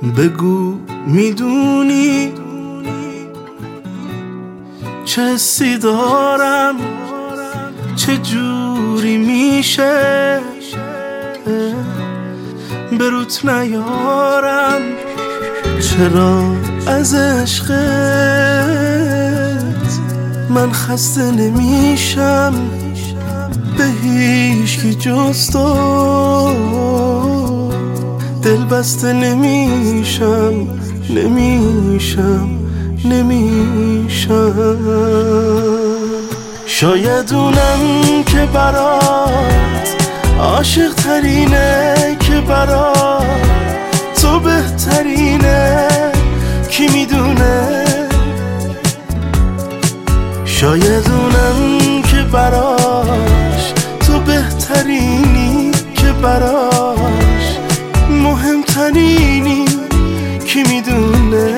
بگو میدونی چه حسی دارم، چه جوری میشه به روت نیارم، چرا از عشقت من خسته نمیشم، به هیچکی جز تو دل بسته نمیشم. شاید اونم که برات عاشق ترینه، که برات تو بهترینه، کی میدونه. شاید اونم که براش تو بهترینی، که براش مهمترینی، کی میدونه.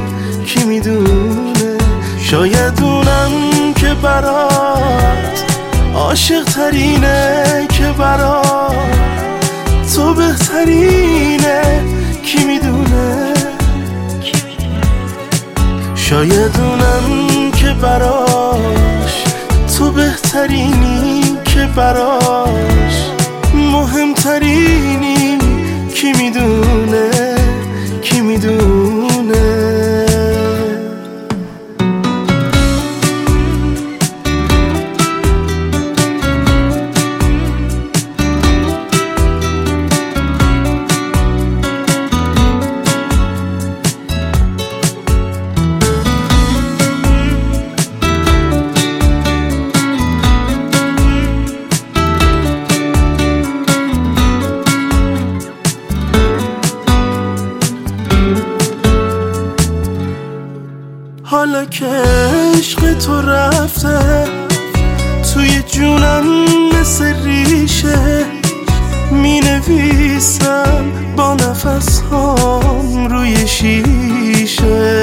شاید اونم که برات عاشق ترینه، که برات تو بهترینه، کی میدونه. شاید اونم که براش تو بهترینی، که براش مهمترینی، کی میدونه. حالا که عشق تو رفته توی جونم مثل ریشه، می نویسم با نفس هام روی شیشه.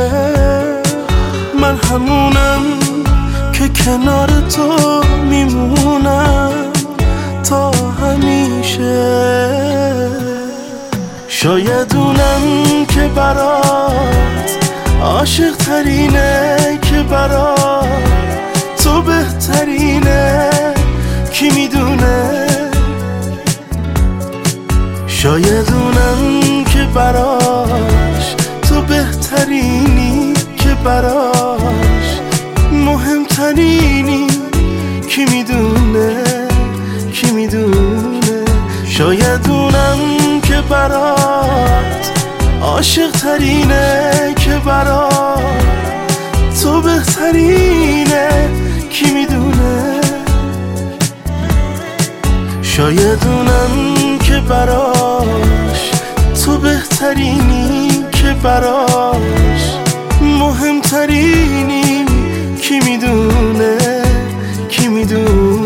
من همونم که کنار تو میمونم تا همیشه. شاید اونم که برات عاشق ترینه، که برات تو بهترینه، کی میدونه. شاید اونم که براش تو بهترینی، که براش مهمترینی، کی میدونه. شاید اونم که برات عاشق ترینه، که برات تو بهترینه، کی میدونه. شاید اونم که براش تو بهترینی، که براش مهمترینی، کی میدونه.